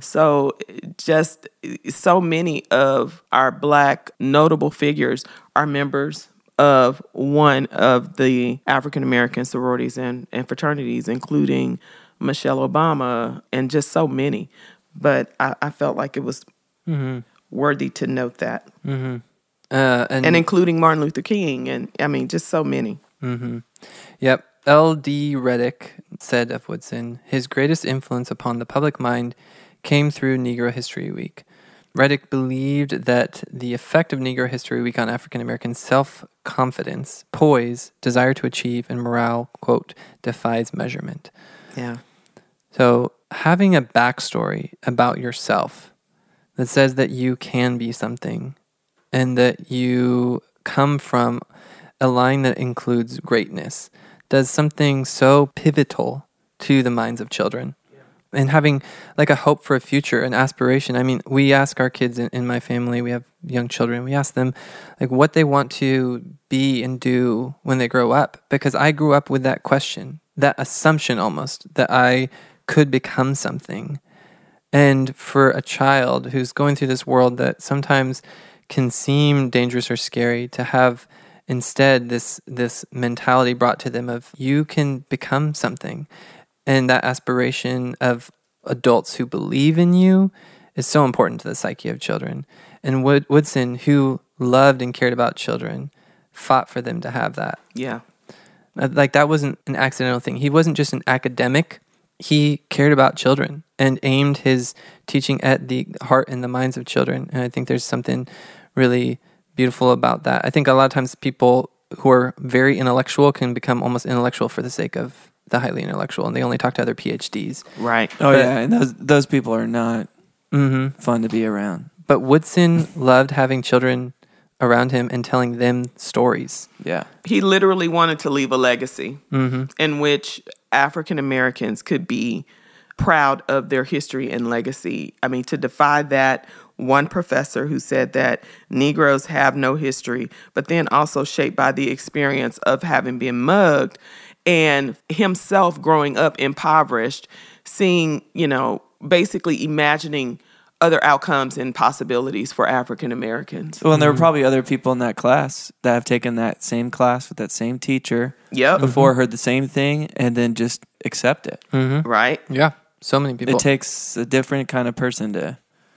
So just so many of our black notable figures are members of one of the African American sororities and fraternities, including Michelle Obama and just so many. But I felt like it was worthy to note that. Mm-hmm. And including Martin Luther King, and just so many. Mm-hmm. Yep. L.D. Reddick said of Woodson, his greatest influence upon the public mind came through Negro History Week. Reddick believed that the effect of Negro History Week on African American self-confidence, poise, desire to achieve, and morale, quote, defies measurement. Yeah. So having a backstory about yourself that says that you can be something and that you come from a line that includes greatness does something so pivotal to the minds of children. And having a hope for a future, an aspiration. I mean, we ask our kids in my family, we have young children, we ask them what they want to be and do when they grow up. Because I grew up with that question, that assumption almost, that I could become something. And for a child who's going through this world that sometimes can seem dangerous or scary, to have instead this mentality brought to them of you can become something, and that aspiration of adults who believe in you is so important to the psyche of children. And Woodson, who loved and cared about children, fought for them to have that. Yeah. Like, that wasn't an accidental thing. He wasn't just an academic. He cared about children and aimed his teaching at the heart and the minds of children. And I think there's something really beautiful about that. I think a lot of times people who are very intellectual can become almost intellectual for the sake of the highly intellectual, and they only talk to other PhDs. Right. Yeah, and those people are not fun to be around. But Woodson loved having children around him and telling them stories. Yeah. He literally wanted to leave a legacy in which African Americans could be proud of their history and legacy. I mean, to defy that, one professor who said that Negroes have no history, but then also shaped by the experience of having been mugged and himself growing up impoverished, seeing, basically imagining other outcomes and possibilities for African Americans. Well, and there were probably other people in that class that have taken that same class with that same teacher before, heard the same thing, and then just accept it. Right? Yeah, so many people. It takes a different kind of person to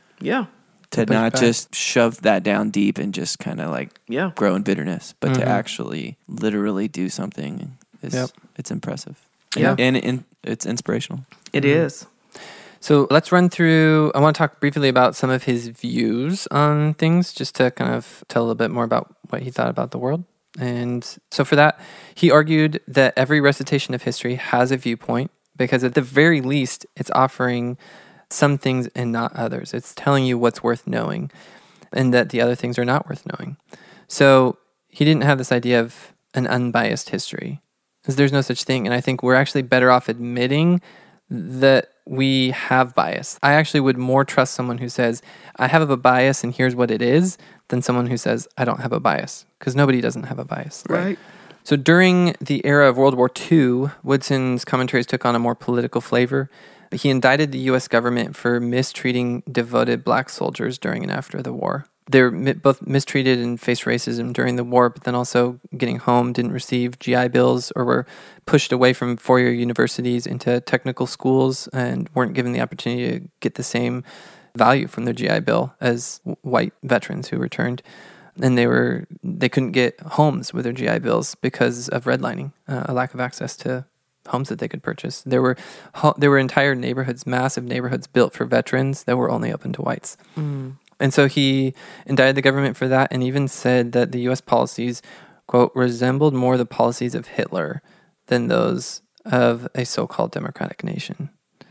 push not back. just shove that down deep and just kind of like grow in bitterness, but to actually literally do something. It's impressive. Yeah. And it's inspirational. It is. So let's run through, I want to talk briefly about some of his views on things, just to kind of tell a little bit more about what he thought about the world. And so for that, he argued that every recitation of history has a viewpoint, because at the very least, it's offering some things and not others. It's telling you what's worth knowing, and that the other things are not worth knowing. So he didn't have this idea of an unbiased history, because there's no such thing. And I think we're actually better off admitting that we have bias. I actually would more trust someone who says, I have a bias and here's what it is, than someone who says, I don't have a bias, because nobody doesn't have a bias. Right. So during the era of World War II, Woodson's commentaries took on a more political flavor. He indicted the U.S. government for mistreating devoted black soldiers during and after the war. They were both mistreated and faced racism during the war, but then also getting home, didn't receive GI Bills, or were pushed away from four-year universities into technical schools and weren't given the opportunity to get the same value from their GI Bill as white veterans who returned. And they couldn't get homes with their GI Bills because of redlining, a lack of access to homes that they could purchase. There were entire neighborhoods, massive neighborhoods built for veterans that were only open to whites. And so he indicted the government for that, and even said that the U.S. policies, quote, resembled more the policies of Hitler than those of a so-called democratic nation.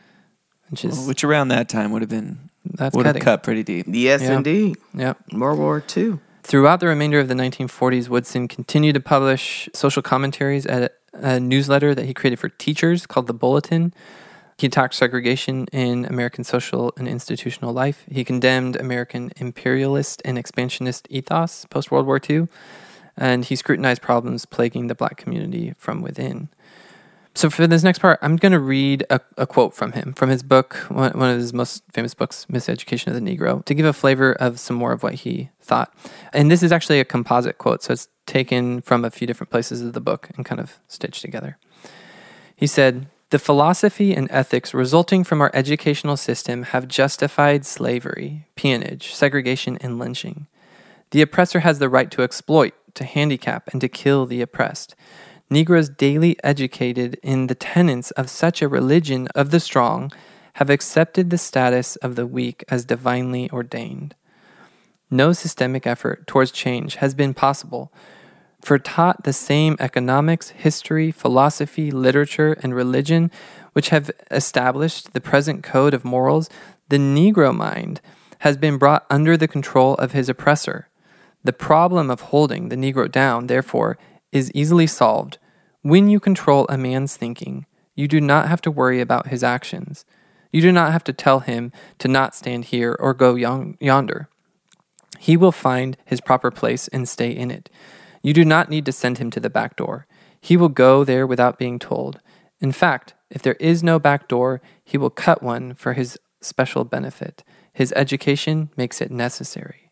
Which around that time would have cut pretty deep. Yes, indeed. Yeah. World War II. Throughout the remainder of the 1940s, Woodson continued to publish social commentaries at a newsletter that he created for teachers called The Bulletin. He attacked segregation in American social and institutional life. He condemned American imperialist and expansionist ethos post-World War II, and he scrutinized problems plaguing the black community from within. So for this next part, I'm going to read a quote from him, from his book, one of his most famous books, Miseducation of the Negro, to give a flavor of some more of what he thought. And this is actually a composite quote, so it's taken from a few different places of the book and kind of stitched together. He said, "The philosophy and ethics resulting from our educational system have justified slavery, peonage, segregation, and lynching. The oppressor has the right to exploit, to handicap, and to kill the oppressed. Negroes daily educated in the tenets of such a religion of the strong have accepted the status of the weak as divinely ordained. No systemic effort towards change has been possible, for taught the same economics, history, philosophy, literature, and religion which have established the present code of morals, the Negro mind has been brought under the control of his oppressor. The problem of holding the Negro down, therefore, is easily solved. When you control a man's thinking, you do not have to worry about his actions. You do not have to tell him to not stand here or go yonder. He will find his proper place and stay in it. You do not need to send him to the back door. He will go there without being told. In fact, if there is no back door, he will cut one for his special benefit. His education makes it necessary.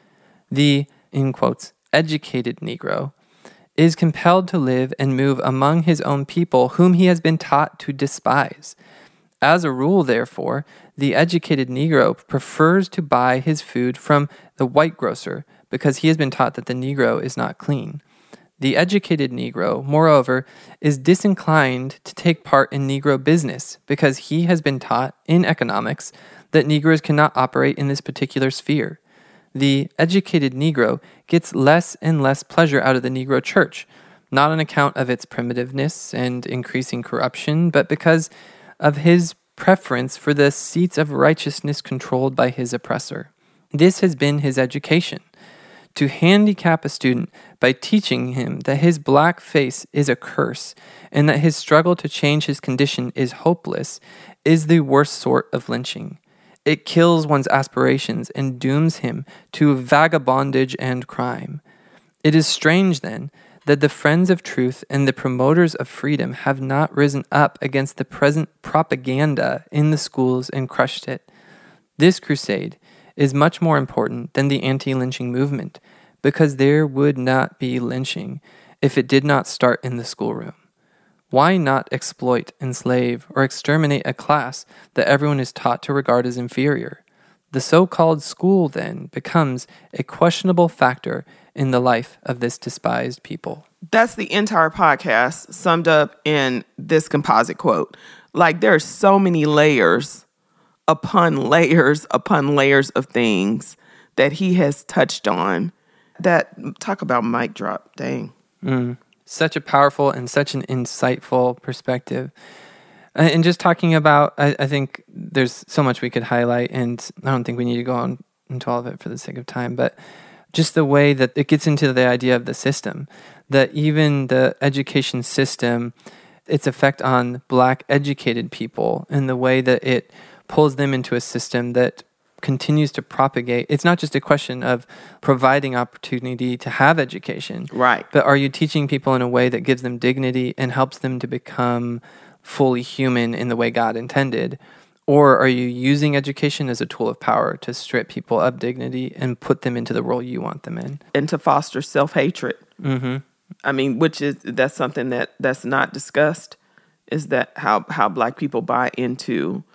The, in quotes, educated Negro is compelled to live and move among his own people whom he has been taught to despise. As a rule, therefore, the educated Negro prefers to buy his food from the white grocer because he has been taught that the Negro is not clean. The educated Negro, moreover, is disinclined to take part in Negro business because he has been taught in economics that Negroes cannot operate in this particular sphere. The educated Negro gets less and less pleasure out of the Negro church, not on account of its primitiveness and increasing corruption, but because of his preference for the seats of righteousness controlled by his oppressor. This has been his education. To handicap a student by teaching him that his black face is a curse and that his struggle to change his condition is hopeless is the worst sort of lynching. It kills one's aspirations and dooms him to vagabondage and crime. It is strange, then, that the friends of truth and the promoters of freedom have not risen up against the present propaganda in the schools and crushed it. This crusade is much more important than the anti-lynching movement, because there would not be lynching if it did not start in the schoolroom. Why not exploit, enslave, or exterminate a class that everyone is taught to regard as inferior? The so-called school, then, becomes a questionable factor in the life of this despised people. That's the entire podcast summed up in this composite quote. Like, there are so many layers upon layers upon layers of things that he has touched on. That, talk about mic drop, dang. Such a powerful and such an insightful perspective. And just talking about, I think there's so much we could highlight, and I don't think we need to go on into all of it for the sake of time, but just the way that it gets into the idea of the system, that even the education system, its effect on black educated people and the way that it pulls them into a system that continues to propagate. It's not just a question of providing opportunity to have education. Right. But are you teaching people in a way that gives them dignity and helps them to become fully human in the way God intended? Or are you using education as a tool of power to strip people of dignity and put them into the role you want them in? And to foster self-hatred. Mm-hmm. I mean, that's something that's not discussed, is that how black people buy into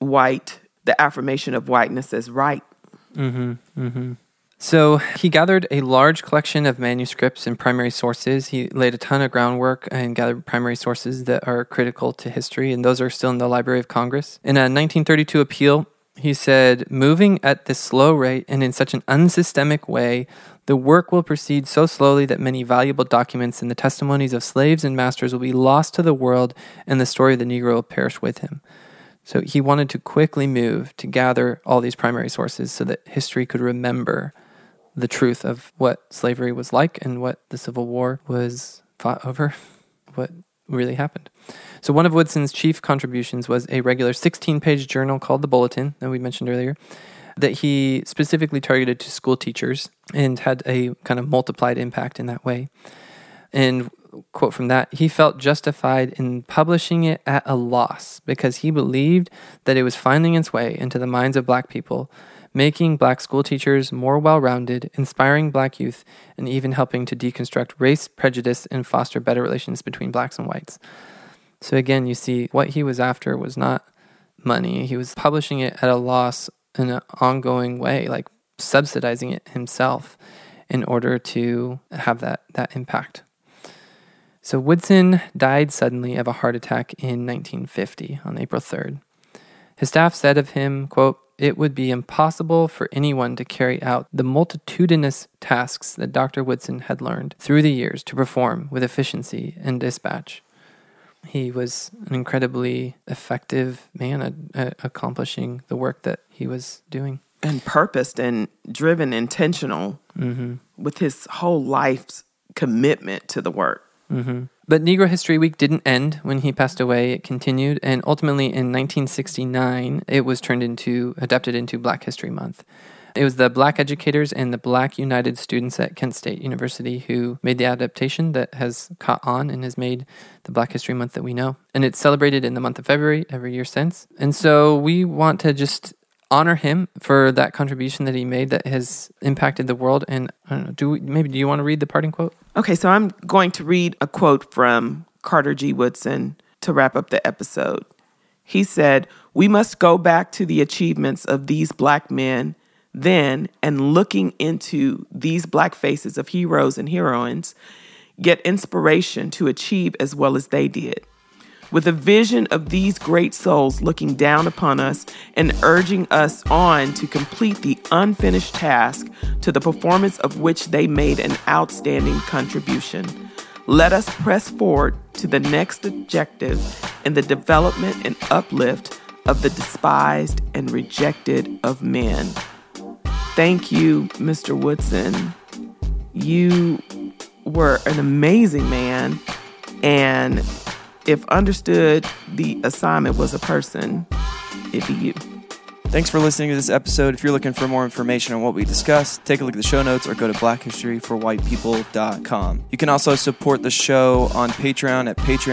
the affirmation of whiteness as right. Mm-hmm. Mm-hmm. So he gathered a large collection of manuscripts and primary sources. He laid a ton of groundwork and gathered primary sources that are critical to history, and those are still in the Library of Congress. In a 1932 appeal, he said, "Moving at this slow rate and in such an unsystemic way, the work will proceed so slowly that many valuable documents and the testimonies of slaves and masters will be lost to the world, and the story of the Negro will perish with him." So he wanted to quickly move to gather all these primary sources so that history could remember the truth of what slavery was like and what the Civil War was fought over, what really happened. So one of Woodson's chief contributions was a regular 16-page journal called The Bulletin that we mentioned earlier, that he specifically targeted to school teachers and had a kind of multiplied impact in that way. And quote from that, he felt justified in publishing it at a loss because he believed that it was finding its way into the minds of black people, making black school teachers more well-rounded, inspiring black youth, and even helping to deconstruct race, prejudice, and foster better relations between blacks and whites. So again, you see what he was after was not money. He was publishing it at a loss in an ongoing way, like subsidizing it himself in order to have that impact. So Woodson died suddenly of a heart attack in 1950 on April 3rd. His staff said of him, quote, "It would be impossible for anyone to carry out the multitudinous tasks that Dr. Woodson had learned through the years to perform with efficiency and dispatch." He was an incredibly effective man at accomplishing the work that he was doing. And purposed and driven, intentional with his whole life's commitment to the work. Mm-hmm. But Negro History Week didn't end when he passed away. It continued, and ultimately in 1969, it was adapted into Black History Month. It was the Black educators and the Black United students at Kent State University who made the adaptation that has caught on and has made the Black History Month that we know. And it's celebrated in the month of February every year since. And so we want to just honor him for that contribution that he made that has impacted the world. And I don't know, do you want to read the parting quote? Okay, so I'm going to read a quote from Carter G. Woodson to wrap up the episode. He said, "We must go back to the achievements of these Black men then, and looking into these Black faces of heroes and heroines, get inspiration to achieve as well as they did. With a vision of these great souls looking down upon us and urging us on to complete the unfinished task to the performance of which they made an outstanding contribution. Let us press forward to the next objective in the development and uplift of the despised and rejected of men." Thank you, Mr. Woodson. You were an amazing man, and if understood, the assignment was a person, it'd be you. Thanks for listening to this episode. If you're looking for more information on what we discussed, take a look at the show notes or go to blackhistoryforwhitepeople.com. You can also support the show on Patreon at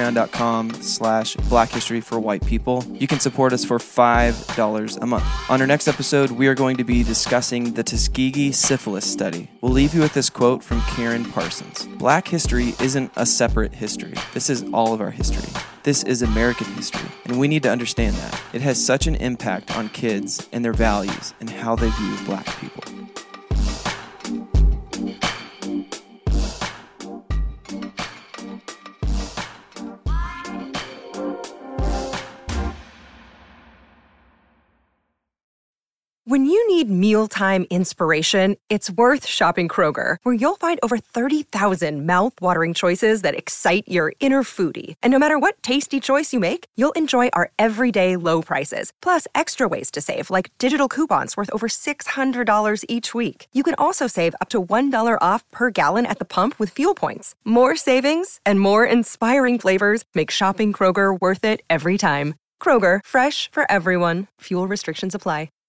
patreon.com/blackhistoryforwhitepeople. You can support us for $5 a month. On our next episode, we are going to be discussing the Tuskegee syphilis study. We'll leave you with this quote from Karen Parsons. "Black history isn't a separate history. This is all of our history. This is American history, and we need to understand that. It has such an impact on kids and their values and how they view Black people." When you need mealtime inspiration, it's worth shopping Kroger, where you'll find over 30,000 mouth-watering choices that excite your inner foodie. And no matter what tasty choice you make, you'll enjoy our everyday low prices, plus extra ways to save, like digital coupons worth over $600 each week. You can also save up to $1 off per gallon at the pump with fuel points. More savings and more inspiring flavors make shopping Kroger worth it every time. Kroger, fresh for everyone. Fuel restrictions apply.